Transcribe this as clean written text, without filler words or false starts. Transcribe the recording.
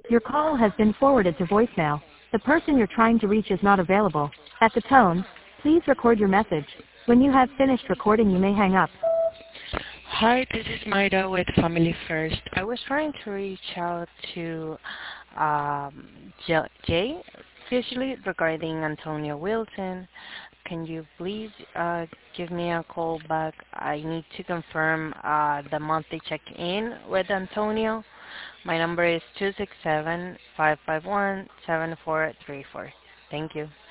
Your call has been forwarded to voicemail. The person you're trying to reach is not available. At the tone, please record your message. When you have finished recording, you may hang up. Hi, this is Maida with Family First. I was trying to reach out to Jay, usually regarding Antonio Wilson. Can you please give me a call back? I need to confirm the monthly check-in with Antonio. My number is 267-551-7434. Thank you.